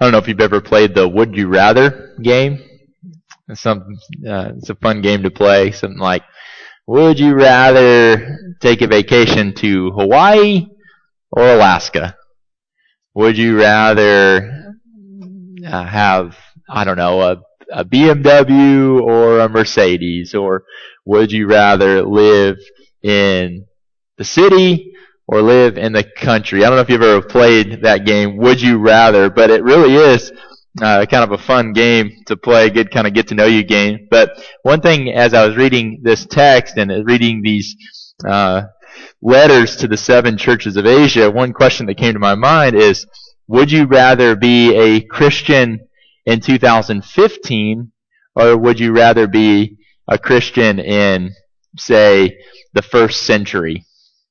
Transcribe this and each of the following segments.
don't know if you've ever played the Would You Rather game. It's a fun game to play. Something like, would you rather take a vacation to Hawaii or Alaska? Would you rather have, I don't know, a BMW or a Mercedes? Or would you rather live in the city or live in the country? I don't know if you've ever played that game, Would You Rather, but it really is kind of a fun game to play, good kind of get to know you game. But one thing, as I was reading this text and reading these letters to the 7 churches of Asia, one question that came to my mind is, would you rather be a Christian in 2015, or would you rather be a Christian in, say, the first century?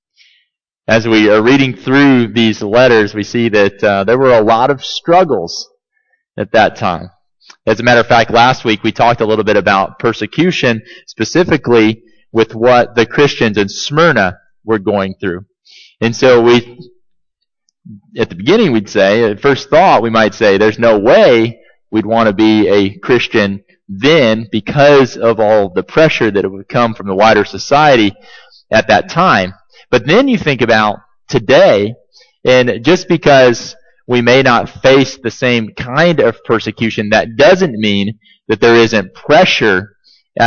As we are reading through these letters, we see that there were a lot of struggles at that time. As a matter of fact, last week we talked a little bit about persecution, specifically with what the Christians in Smyrna were going through. And so at the beginning we'd say, at first thought we might say, there's no way we'd want to be a Christian then because of all the pressure that would come from the wider society at that time. But then you think about today, and just because we may not face the same kind of persecution, that doesn't mean that there isn't pressure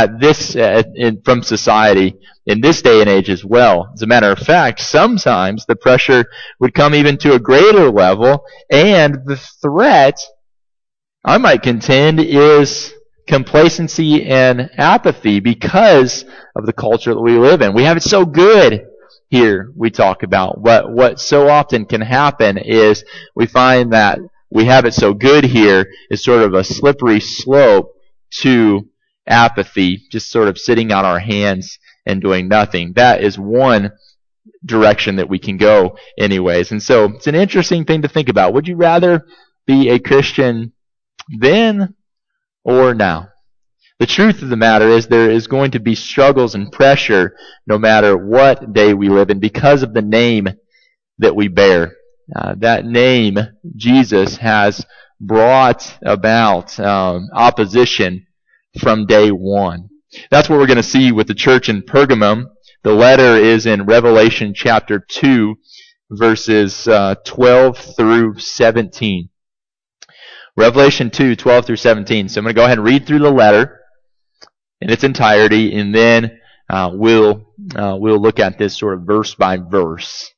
from society in this day and age as well. As a matter of fact, sometimes the pressure would come even to a greater level, and the threat, I might contend, is complacency and apathy because of the culture that we live in. We have it so good here, we talk about. What so often can happen is we find that we have it so good here is sort of a slippery slope to apathy, just sort of sitting on our hands and doing nothing. That is one direction that we can go anyways. And so it's an interesting thing to think about. Would you rather be a Christian then or now? The truth of the matter is there is going to be struggles and pressure no matter what day we live in because of the name that we bear. That name, Jesus, has brought about opposition from day one. That's what we're going to see with the church in Pergamum. The letter is in Revelation chapter 2, verses 12 through 17. Revelation 2, 12 through 17. So I'm going to go ahead and read through the letter in its entirety, and then we'll look at this sort of verse by verse.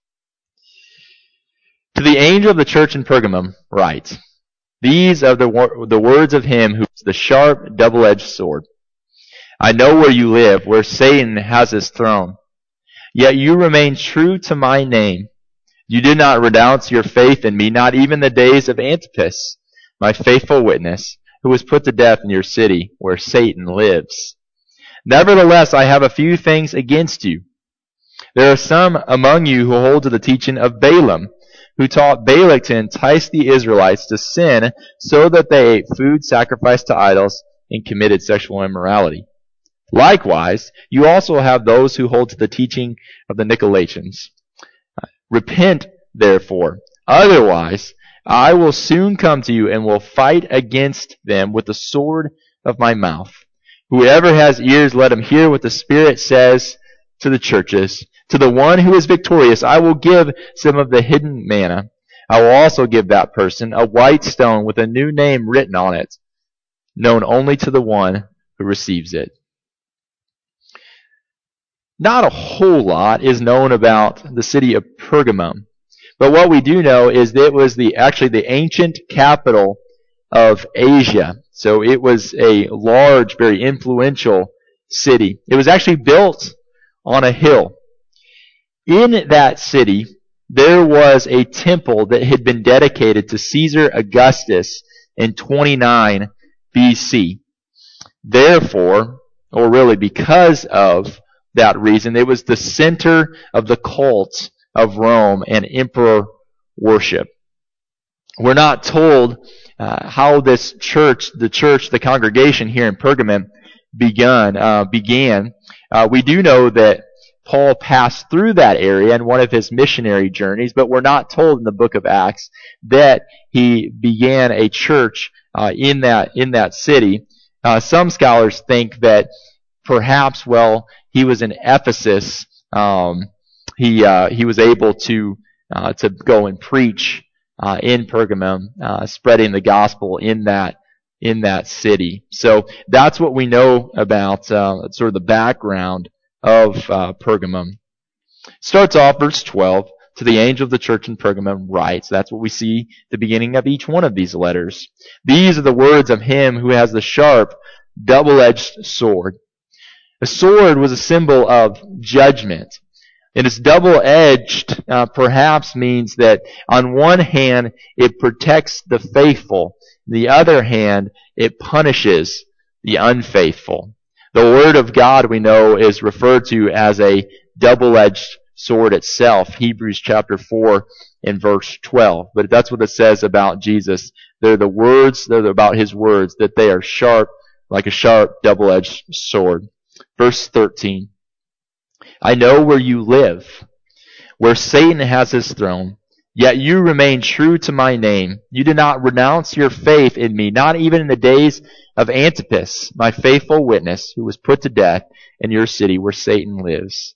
To the angel of the church in Pergamum write, these are the words of him who is the sharp, double-edged sword. I know where you live, where Satan has his throne. Yet you remain true to my name. You did not renounce your faith in me, not even the days of Antipas, my faithful witness, who was put to death in your city, where Satan lives. Nevertheless, I have a few things against you. There are some among you who hold to the teaching of Balaam, who taught Balak to entice the Israelites to sin so that they ate food sacrificed to idols and committed sexual immorality. Likewise, you also have those who hold to the teaching of the Nicolaitans. Repent, therefore, otherwise I will soon come to you and will fight against them with the sword of my mouth. Whoever has ears, let him hear what the Spirit says to the churches. To the one who is victorious, I will give some of the hidden manna. I will also give that person a white stone with a new name written on it, known only to the one who receives it. Not a whole lot is known about the city of Pergamum. But what we do know is that it was actually the ancient capital of Asia. So it was a large, very influential city. It was actually built on a hill. In that city, there was a temple that had been dedicated to Caesar Augustus in 29 BC. Therefore, or really because of that reason, it was the center of the cult of Rome and emperor worship. We're not told how this church, the congregation here in Pergamum began. We do know that Paul passed through that area in one of his missionary journeys, but we're not told in the book of Acts that he began a church in that city. Some scholars think that perhaps, he was in Ephesus. He was able to go and preach in Pergamum, spreading the gospel in that city. So that's what we know about sort of the background of Pergamum. Starts off verse 12. To the angel of the church in Pergamum writes. That's what we see at the beginning of each one of these letters. These are the words of him who has the sharp, double-edged sword. A sword was a symbol of judgment. And it's double-edged perhaps means that on one hand it protects the faithful. On the other hand, it punishes the unfaithful. The Word of God, we know, is referred to as a double-edged sword itself. Hebrews chapter 4 and verse 12. But that's what it says about Jesus. They're about his words, that they are sharp, like a sharp double-edged sword. Verse 13. I know where you live, where Satan has his throne, yet you remain true to my name. You did not renounce your faith in me, not even in the days of Antipas, my faithful witness, who was put to death in your city where Satan lives.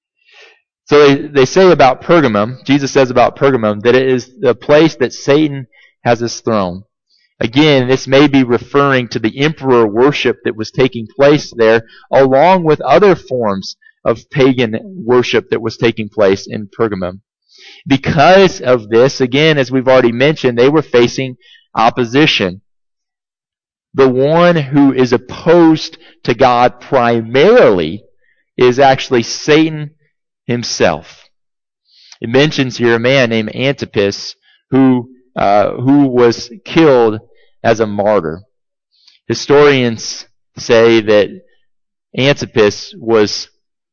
So they say about Pergamum, Jesus says about Pergamum, that it is the place that Satan has his throne. Again, this may be referring to the emperor worship that was taking place there, along with other forms of pagan worship that was taking place in Pergamum. Because of this, again, as we've already mentioned, they were facing opposition. The one who is opposed to God primarily is actually Satan himself. It mentions here a man named Antipas who was killed as a martyr. Historians say that Antipas was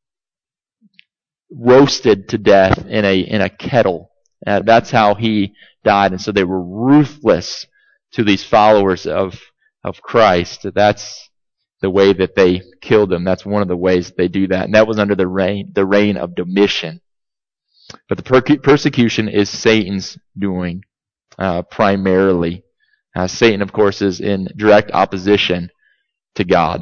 roasted to death in a kettle. That's how he died, and so they were ruthless to these followers of Christ. That's the way that they killed him. That's one of the ways that they do that, and that was under the reign of Domitian. But the persecution is Satan's doing primarily. Satan, of course, is in direct opposition to God.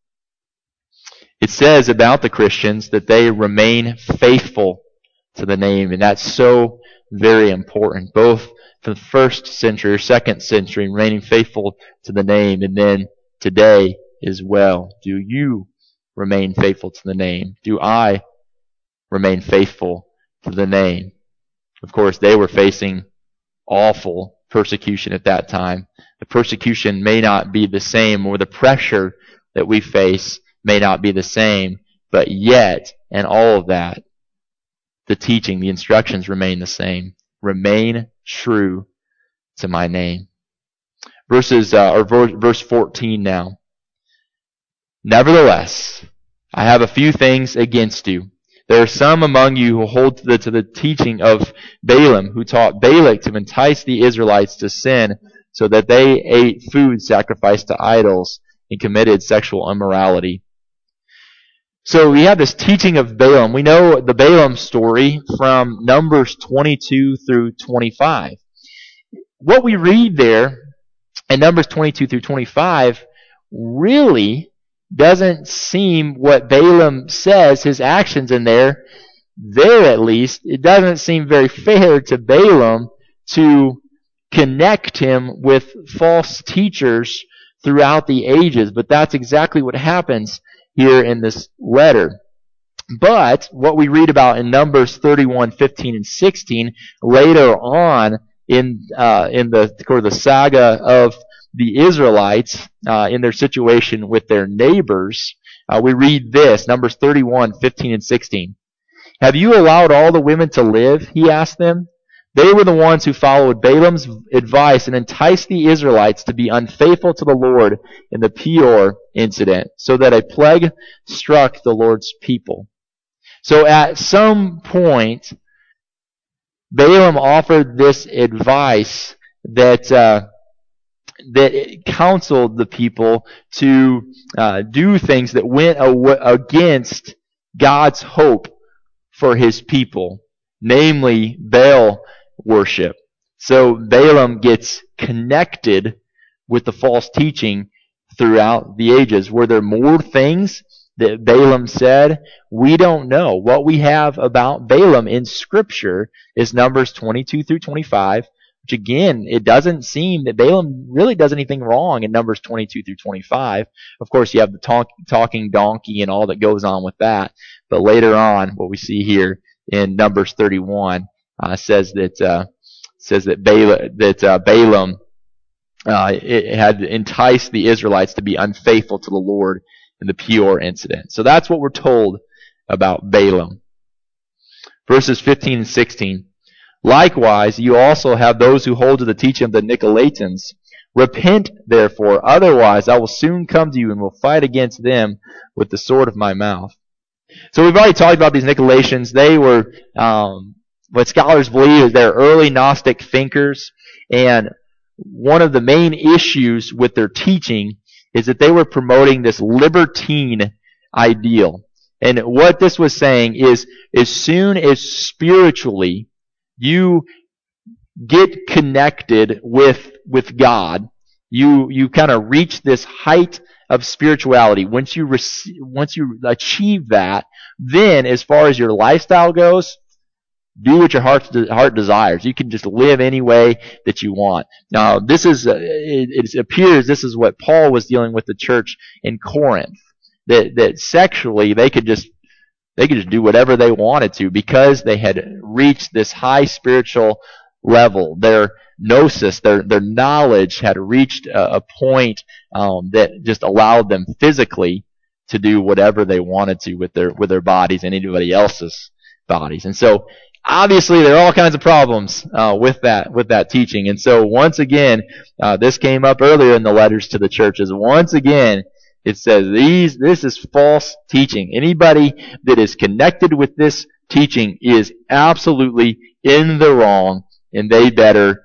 It says about the Christians that they remain faithful to the name, and that's so very important, both for the first century or second century, remaining faithful to the name, and then today as well. Do you remain faithful to the name? Do I remain faithful to the name? Of course, they were facing awful persecution at that time. The persecution may not be the same, or the pressure that we face may not be the same, but yet, in all of that, the teaching, the instructions remain the same. Remain true to my name. Verse 14 now. Nevertheless, I have a few things against you. There are some among you who hold to the teaching of Balaam, who taught Balak to entice the Israelites to sin, so that they ate food sacrificed to idols and committed sexual immorality. So we have this teaching of Balaam. We know the Balaam story from Numbers 22 through 25. What we read there in Numbers 22 through 25 really doesn't seem what Balaam says, his actions in there at least, it doesn't seem very fair to Balaam to connect him with false teachers throughout the ages. But that's exactly what happens here in this letter. But what we read about in Numbers 31, 15, and 16 later on in the saga of the Israelites in their situation with their neighbors, we read this, Numbers 31, 15, and 16. Have you allowed all the women to live? He asked them. They were the ones who followed Balaam's advice and enticed the Israelites to be unfaithful to the Lord in the Peor incident, so that a plague struck the Lord's people. So at some point, Balaam offered this advice that counseled the people to do things that went against God's hope for his people, namely Baal worship. So Balaam gets connected with the false teaching throughout the ages. Were there more things that Balaam said? We don't know. What we have about Balaam in Scripture is Numbers 22 through 25, which again, it doesn't seem that Balaam really does anything wrong in Numbers 22 through 25. Of course, you have the talking donkey and all that goes on with that. But later on, what we see here in Numbers 31 says that Balaam it had enticed the Israelites to be unfaithful to the Lord in the Peor incident. So that's what we're told about Balaam. Verses 15 and 16. Likewise, you also have those who hold to the teaching of the Nicolaitans. Repent, therefore, otherwise I will soon come to you and will fight against them with the sword of my mouth. So we've already talked about these Nicolaitans. They were what scholars believe is they're early Gnostic thinkers, and one of the main issues with their teaching is that they were promoting this libertine ideal. And what this was saying is, as soon as spiritually you get connected with God, you kind of reach this height of spirituality. Once you achieve that, then as far as your lifestyle goes, do what your heart desires. You can just live any way that you want. Now, this is it appears this is what Paul was dealing with the church in Corinth. That sexually they could just do whatever they wanted to because they had reached this high spiritual level. Their gnosis, their knowledge had reached a point that just allowed them physically to do whatever they wanted to with their bodies and anybody else's bodies. And so obviously there are all kinds of problems with that teaching. And so once again, this came up earlier in the letters to the churches. Once again, it says this is false teaching. Anybody that is connected with this teaching is absolutely in the wrong, and they better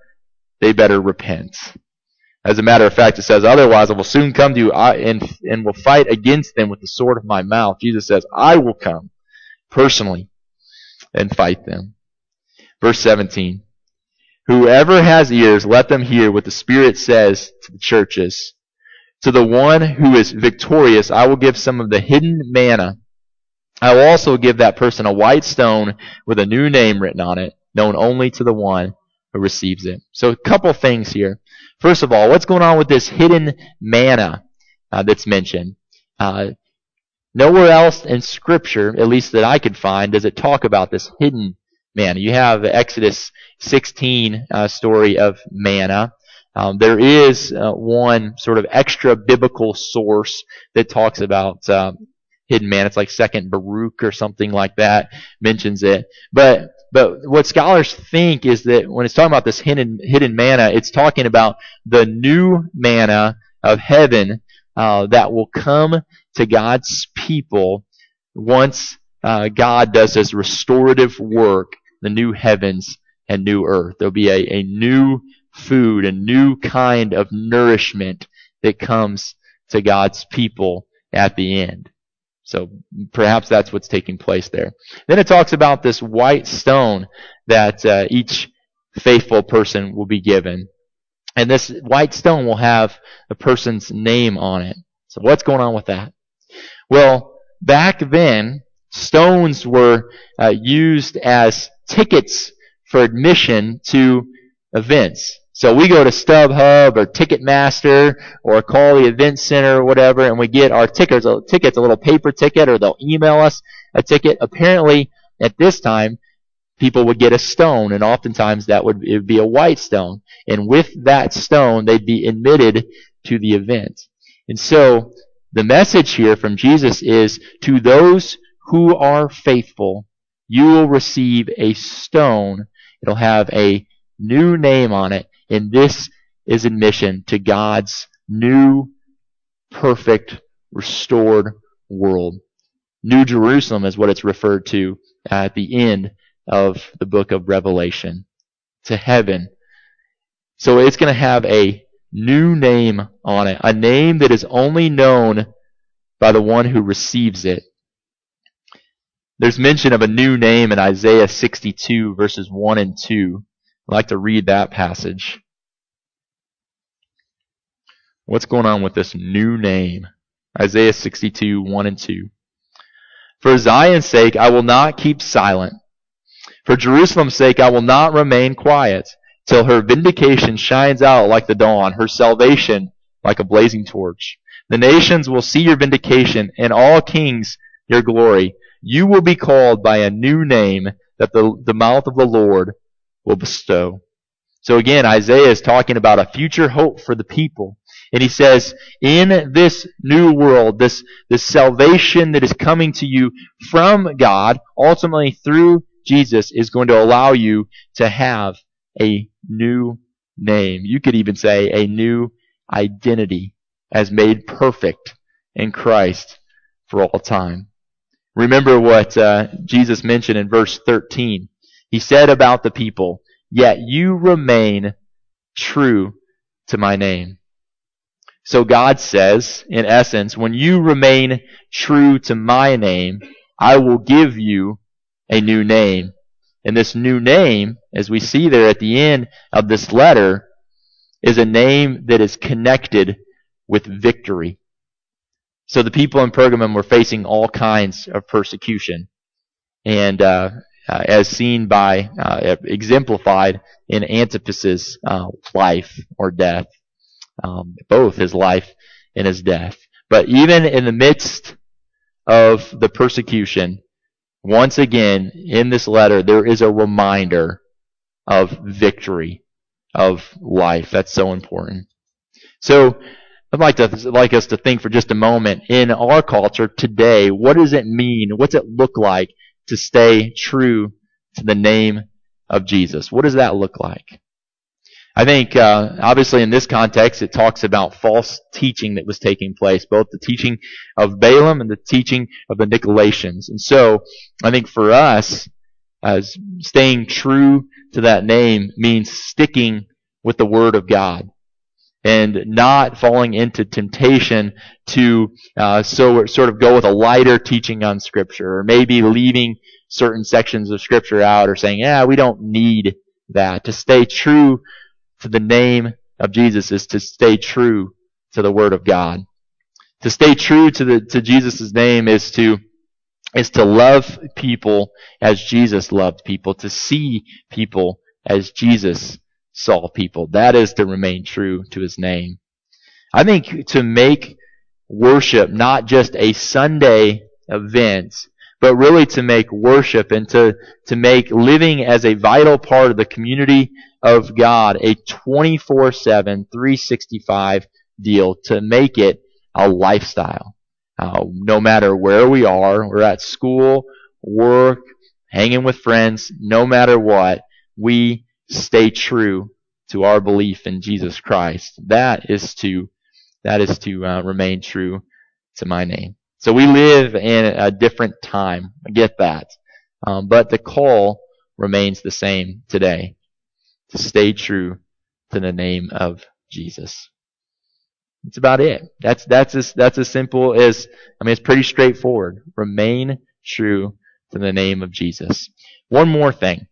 repent. As a matter of fact, it says, otherwise I will soon come to you and will fight against them with the sword of my mouth. Jesus says, I will come personally and fight them. Verse 17. Whoever has ears, let them hear what the Spirit says to the churches. To the one who is victorious, I will give some of the hidden manna. I will also give that person a white stone with a new name written on it, known only to the one who receives it. So a couple things here. First of all, what's going on with this hidden manna that's mentioned? Nowhere else in Scripture, at least that I could find, does it talk about this hidden manna. You have the Exodus 16 story of manna. There is one sort of extra biblical source that talks about hidden manna. It's like 2nd Baruch or something like that mentions it. But what scholars think is that when it's talking about this hidden manna, it's talking about the new manna of heaven that will come to God's people once God does his restorative work, the new heavens and new earth. There'll be a new food, a new kind of nourishment that comes to God's people at the end. So perhaps that's what's taking place there. Then it talks about this white stone that each faithful person will be given. And this white stone will have a person's name on it. So what's going on with that? Well, back then, stones were used as tickets for admission to events. So we go to StubHub or Ticketmaster or call the event center or whatever, and we get our tickets, a little paper ticket, or they'll email us a ticket. Apparently, at this time, people would get a stone, and oftentimes it would be a white stone. And with that stone, they'd be admitted to the event. And so the message here from Jesus is, to those who are faithful, you will receive a stone. It'll have a new name on it, and this is admission to God's new, perfect, restored world. New Jerusalem is what it's referred to at the end of the book of Revelation. To heaven. So it's going to have a new name on it, a name that is only known by the one who receives it. There's mention of a new name in Isaiah 62, verses 1 and 2. I'd like to read that passage. What's going on with this new name? Isaiah 62, 1 and 2. For Zion's sake, I will not keep silent. For Jerusalem's sake, I will not remain quiet, till her vindication shines out like the dawn, her salvation like a blazing torch. The nations will see your vindication, and all kings your glory. You will be called by a new name that the mouth of the Lord will bestow. So again, Isaiah is talking about a future hope for the people. And he says, in this new world, this salvation that is coming to you from God, ultimately through Jesus, is going to allow you to have a new name. You could even say a new identity as made perfect in Christ for all time. Remember what Jesus mentioned in verse 13. He said about the people, "Yet you remain true to my name." So God says, in essence, when you remain true to my name, I will give you a new name. And this new name, as we see there at the end of this letter, is a name that is connected with victory. So the people in Pergamum were facing all kinds of persecution. And as seen by, exemplified in Antipas's life or death. Both his life and his death. But even in the midst of the persecution, once again, in this letter, there is a reminder of victory, of life. That's so important. So, I'd like us to think for just a moment, in our culture today, what does it mean? What's it look like to stay true to the name of Jesus? What does that look like? I think, obviously in this context, it talks about false teaching that was taking place, both the teaching of Balaam and the teaching of the Nicolaitans. And so, I think for us, as staying true to that name means sticking with the Word of God and not falling into temptation to sort of go with a lighter teaching on Scripture, or maybe leaving certain sections of Scripture out, or saying, we don't need that. To stay true to the name of Jesus is to stay true to the Word of God. To stay true to Jesus' name is to love people as Jesus loved people, to see people as Jesus saw people. That is to remain true to His name. I think to make worship not just a Sunday event, but really to make worship and to make living as a vital part of the community of God a 24/7, 365 deal, to make it a lifestyle. No matter where we are, we're at school, work, hanging with friends, no matter what, we stay true to our belief in Jesus Christ. That is to remain true to my name. So we live in a different time. I get that. But the call remains the same today. To stay true to the name of Jesus. That's about it. That's as simple as, it's pretty straightforward. Remain true to the name of Jesus. One more thing.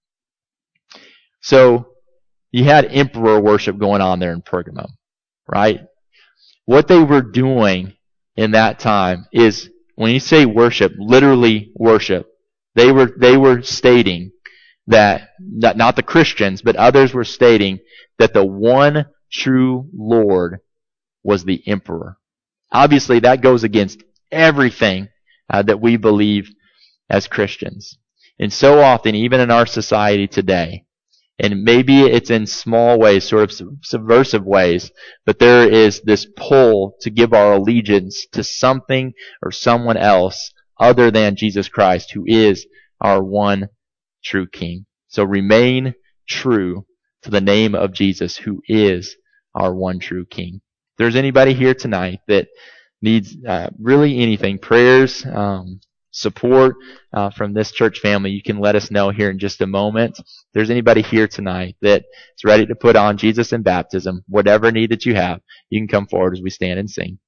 So, you had emperor worship going on there in Pergamum, right? What they were doing in that time is, when you say worship, literally worship, they were stating that, not the Christians, but others were stating that the one true Lord was the emperor. Obviously, that goes against everything that we believe as Christians. And so often, even in our society today, and maybe it's in small ways, sort of subversive ways, but there is this pull to give our allegiance to something or someone else other than Jesus Christ, who is our one true King. So remain true to the name of Jesus, who is our one true King. If there's anybody here tonight that needs really anything, prayers, support from this church family, you can let us know here in just a moment. If there's anybody here tonight that is ready to put on Jesus in baptism, whatever need that you have, you can come forward as we stand and sing.